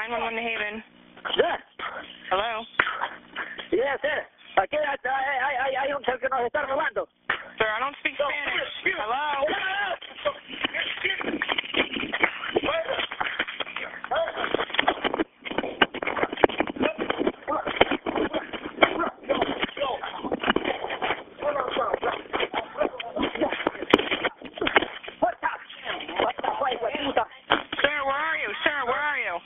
911 Haven. Yeah. Hello? Yes, sir. Aquí hay un ser que nos está robando. Sir, I don't speak Spanish. Hello? Sir, where are you? Sir, where are you?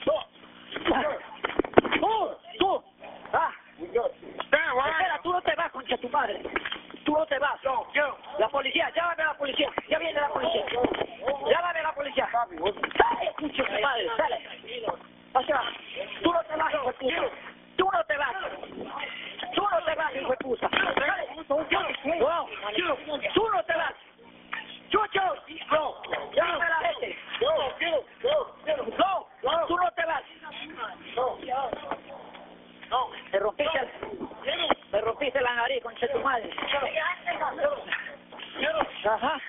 Tú. Sir, where are Espera, tú no te vas, concha tu madre. Tú no te vas. La policía, llámame a la policía. Ya viene la policía. Llámame a la policía. Sale, concha tu madre, sale. O sea, tú no te vas, hijo de puta. Tú no te vas. Tú no te vas, hijo de puta. Sale. No, tú no te vas. Chucho, llámame a la gente. No, tú no te vas. Me rompiste la nariz, concha tu madre. Ajá.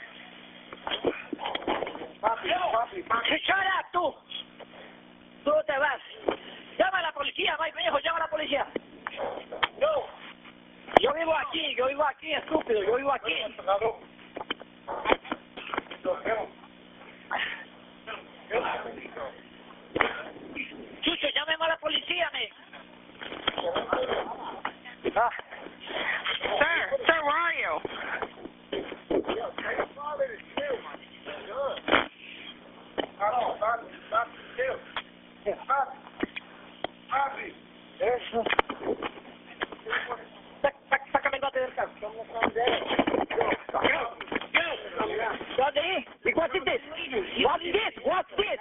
Shut up, tú. Tú no te vas. Llama a la policía, Mike, hijo, llama a la policía. Yo vivo aquí, estúpido, yo vivo aquí. Chucho, llámeme a la policía, me. Sir, where are you? Sácame el bate del carro. ¿Dónde? ¿Y what's this? What's this?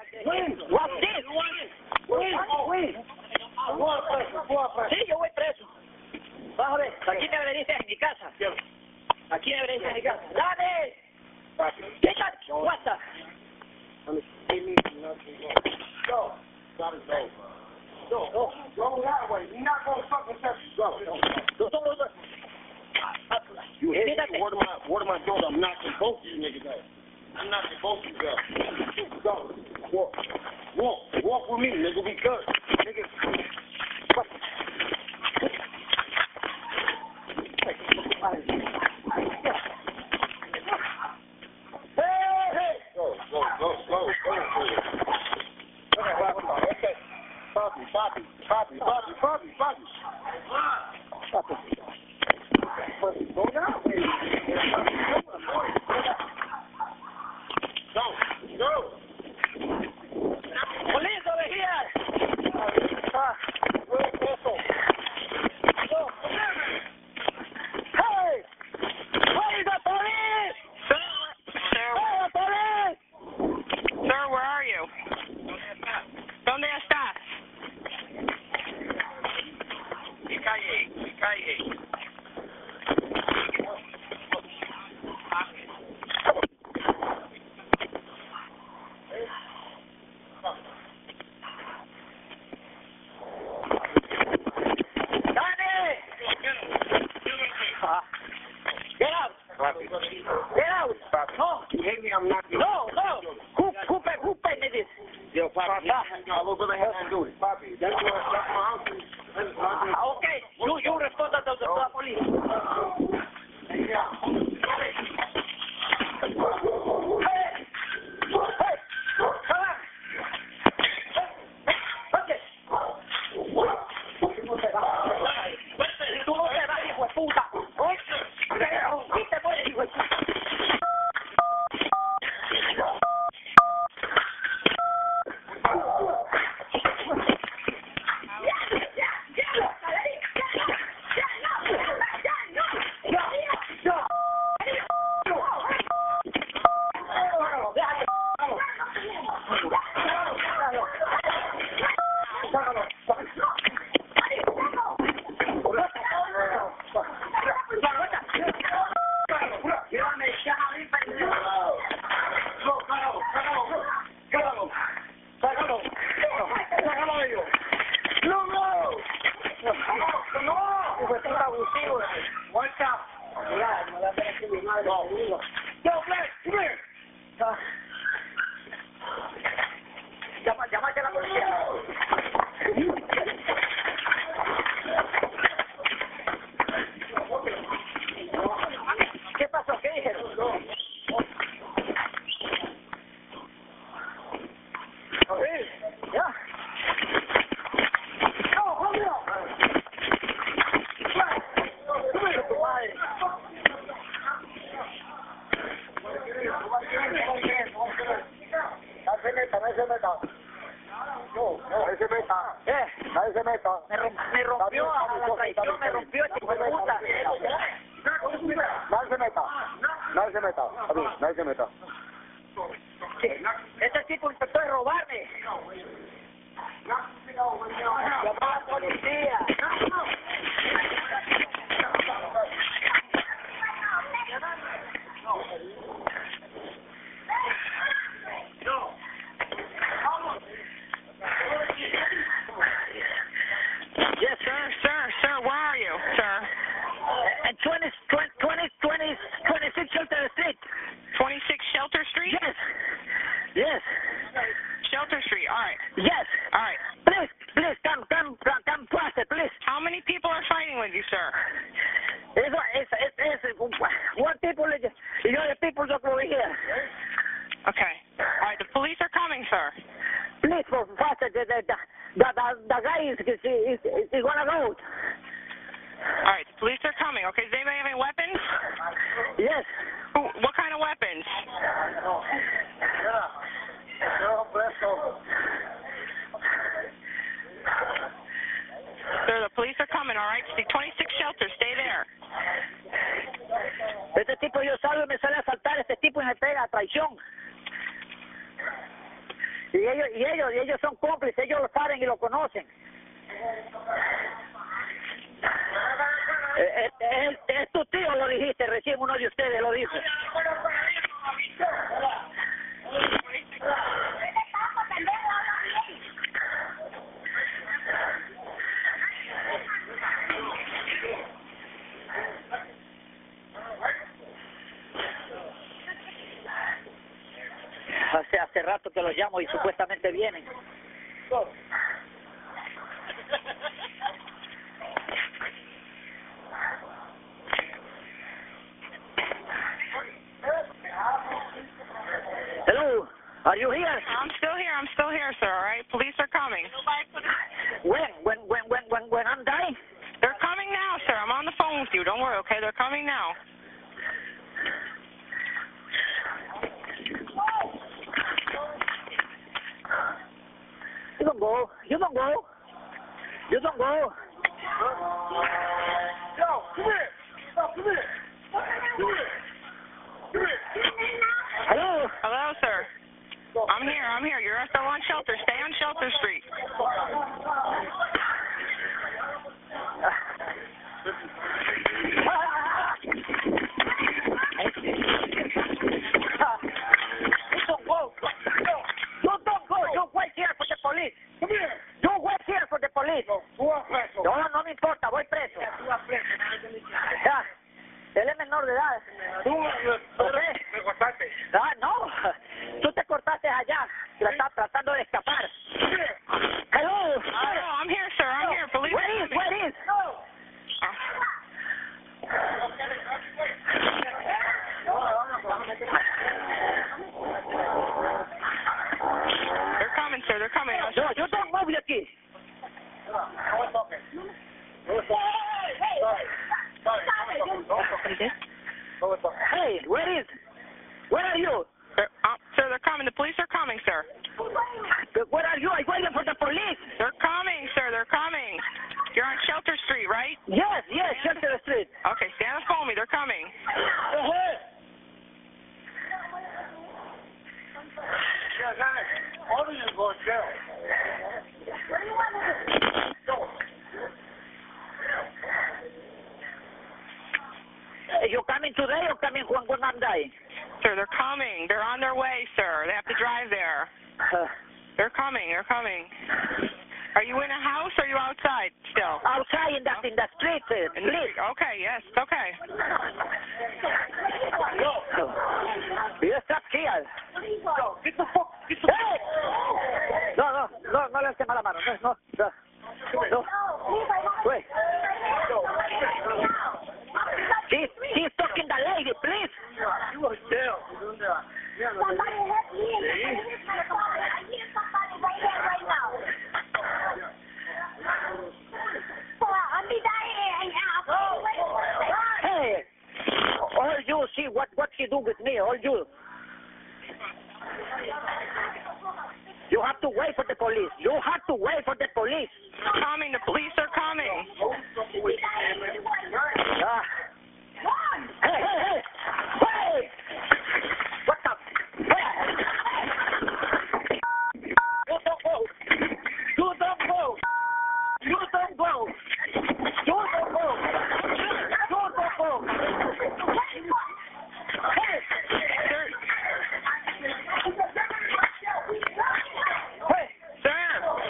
Sí, yo voy preso. Vas a ver, aquí me obedecen en mi casa. Aquí me obedecen en mi casa. ¡Dale! ¿Qué tal? WhatsApp. Go that way. You're not going to fucking touch you. Go. You hit me. Word of my daughter, I'm knocking both of you niggas out. I'm knocking both of you out. Go. Walk with me, nigga. We good. Nigga. Hey. Go. Okay. Poppy. Go now. Go. Police over here. Hey! Where is the police? Sir, where are you? ¿Dónde estás? Calle. Get out! No! You hate me, I'm knocking you. No! Who paid me this? Yo, Poppy, a little bit of help to do it. Poppy, that's my uncle. Okay, you respond to the police. Tú no te vas, hijo de puta. Y te mueres, hijo de puta. Llámate a la policía. Yeah. No, hold it up. Nadie se meta. No, nadie se meta. Nadie se meta. Me rompió a la traición, me rompió este hijo de puta. Nadie se meta. Nadie se meta. Nadie se meta. Este tipo intentó de robarme. Llamó a la policía. Yes, sir, where are you, sir? And 26 Shelter Street. 26 Shelter Street? Yes. Yes. Shelter Street, all right. Yes. All right. Please, come faster, please. How many people are fighting with you, sir? It's one people, the other people just over here. Okay. All right, the police are coming, sir. Please, faster. The guy is gonna go. All right, the police are coming. Okay, does anybody have any weapons? Yes. What kind of weapons? Sir, the police are coming, all right? 26 Shelter, stay there. Este tipo yo salgo y me sale a asaltar, este tipo y me pega a traición. Y ellos son cómplices, ellos lo saben y lo conocen. Es tu tío, lo dijiste, recién uno de ustedes lo dijo. Hace rato que los llamo y supuestamente vienen. Hello, are you here? I'm still here, sir, all right? Police are coming. When I'm dying? They're coming now, sir. I'm on the phone with you. Don't worry, okay? They're coming now. You don't go. You don't go. You don't go. Yo, come here. Come here. Hello? Hello, sir. I'm here. You're still on Shelter. Stay on Shelter Street. You don't go. You don't go. You wait here for the police. Come here. You wait here for the police. Tú vas preso. No me importa, voy preso. Ya. Él es menor de edad. Tú ¿Okay? me cortaste. No. Tú te cortaste allá. Estás tratando de escapar. Hello. No, I'm here, sir. I'm here. Police are coming. Where is? They're coming, sir. They're coming. No, you don't move aquí. Hey, where is? Where are you? Sir, they're coming. The police are coming, sir. Where are you? I'm waiting for the police. They're coming, sir. They're coming. You're on Shelter Street, right? Yes, Shelter Street. Okay, stay on the phone with me. They're coming. All of you go to jail. You coming today or coming when I'm dying? Sir, they're coming. They're on their way, sir. They have to drive there. They're coming. They're coming. Are you in a house or are you outside still? Outside in the street, In the street. Okay, yes, okay. You stop here. Get the fuck. Hey! No le eches mala mano. No. Wait. She's talking the lady, please. You are jail. Somebody help me. to wait for the police. You have to wait for the police. Coming. The police are coming. Hey, hey, hey! Hey! What the? You don't go. You don't go. You don't go. You don't go. You don't go. Hey! Sir. Hey! Sir.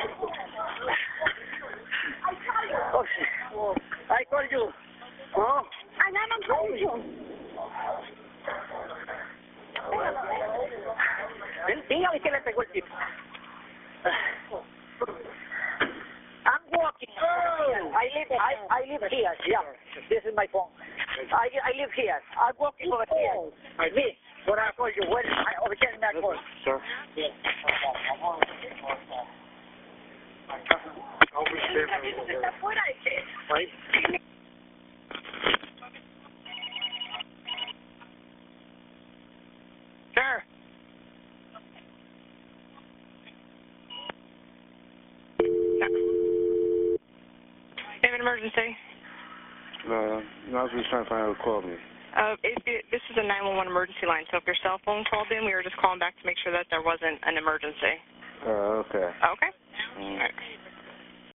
Oh, shit. I called you. Oh? I never told you. Dígame que le pegó el tipo. I'm walking. I live here. Yeah. This is my phone. I live here. I'm walking over here. Me. What I call you? When I over here in that call. Sir. Right? Sir. You have an emergency? No, I was just trying to find out who called me. This is a 911 emergency line, so if your cell phone called in, we were just calling back to make sure that there wasn't an emergency. Okay. Okay? All right.